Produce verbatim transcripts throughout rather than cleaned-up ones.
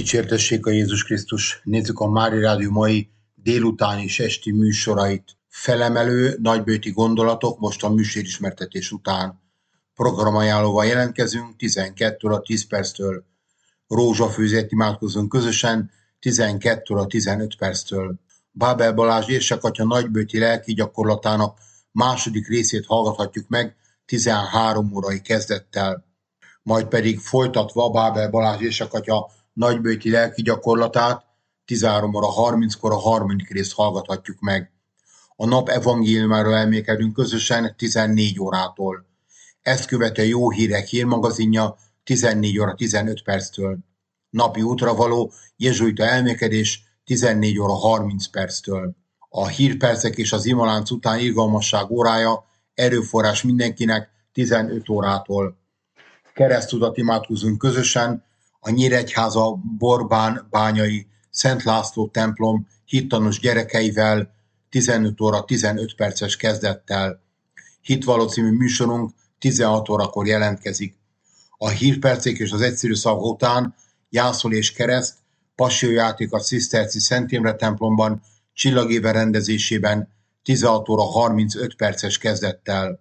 Dicsértessék a Jézus Krisztus! Nézzük a Mária Rádió mai délután és esti műsorait. Felemelő, nagybőti gondolatok most a műsorismertetés után. Programajánlóval jelentkezünk tizenkét óra tíz perctől. Rózsafőzet imádkozunk közösen tizenkét óra tizenöt perctől. Bábel Balázs érsek-atya nagybőti lelki gyakorlatának második részét hallgathatjuk meg tizenhárom órai kezdettel. Majd pedig folytatva Bábel Balázs érsek-atya nagybőti lelki gyakorlatát tizenhárom óra harminckor a harmadik részt hallgathatjuk meg. A nap evangéliumáról elmékedünk közösen tizennégy órától. Ezt követi a Jó Hírek hírmagazinja tizennégy óra tizenöt perctől. Napi útra való jezsuita elmékedés tizennégy óra harminc perctől. A hírpercek és az imalánc után irgalmasság órája erőforrás mindenkinek tizenöt órától. Keresztutat imádkozunk közösen a Nyíregyháza Borbán bányai Szent László templom hittanos gyerekeivel tizenöt óra tizenöt perces kezdettel. Hitvalló című műsorunk tizenhat órakor jelentkezik. A hírpercek és az egyszerű szavak után Jászol és kereszt, passiójáték a Ciszterci Szent Imre templomban csillagéve rendezésében tizenhat óra harmincöt perces kezdettel.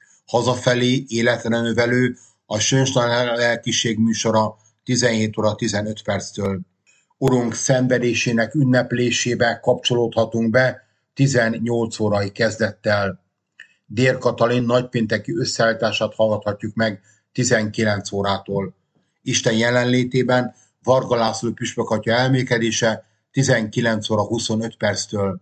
Hazafelé életre növelő a Sönstein lelkiség műsora tizenhét óra tizenöt perctől. Urunk szenvedésének ünneplésébe kapcsolódhatunk be tizennyolc órai kezdettel. Dér Katalin nagypénteki összeállítását hallgathatjuk meg tizenkilenc órától. Isten jelenlétében Varga László püspökatya elmékedése tizenkilenc óra huszonöt perctől.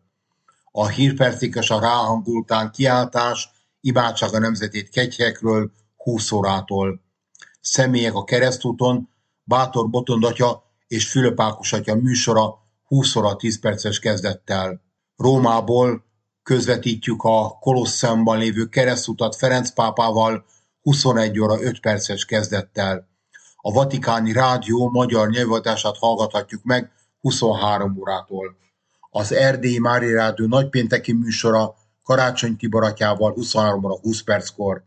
A hírpercek és a ráhangultán kiáltás imádság a nemzetét kegyhekről húsz órától. Személyek a keresztúton Bátor Botond atya és Fülöp Ákos atya műsora húsz óra tíz perces kezdettel. Rómából közvetítjük a Kolosseumban lévő keresztutat Ferenc pápával huszonegy óra öt perces kezdettel. A Vatikáni Rádió magyar nyelvadását hallgathatjuk meg huszonhárom órától. Az Erdélyi Mária Rádió nagypénteki műsora Karácsony Tibor atyával huszonhárom óra húsz perckor.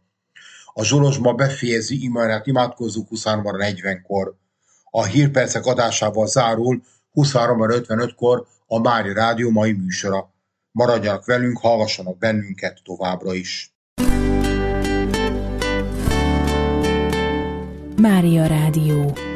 A Zsolozsma befejezi imádát imádkozzuk huszonhárom óra negyvenkor. A hírpercek adásával zárul huszonhárom óra ötvenötkor a Mária Rádió mai műsora. Maradjanak velünk, hallgassanak bennünket továbbra is. Mária Rádió.